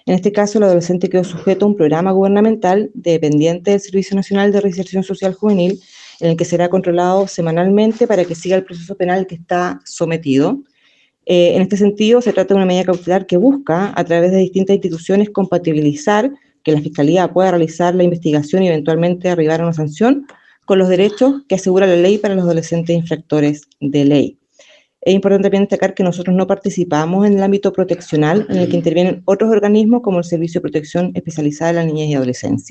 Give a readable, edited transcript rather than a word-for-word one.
En este caso, el adolescente quedó sujeto a un programa gubernamental dependiente del Servicio Nacional de Reinserción Social Juvenil, en el que será controlado semanalmente para que siga el proceso penal que está sometido. En este sentido, se trata de una medida cautelar que busca, a través de distintas instituciones, compatibilizar que la Fiscalía pueda realizar la investigación y eventualmente arribar a una sanción con los derechos que asegura la ley para los adolescentes infractores de ley. Es importante también destacar que nosotros no participamos en el ámbito proteccional, en el que intervienen otros organismos como el Servicio de Protección Especializada de la Niñez y Adolescencia.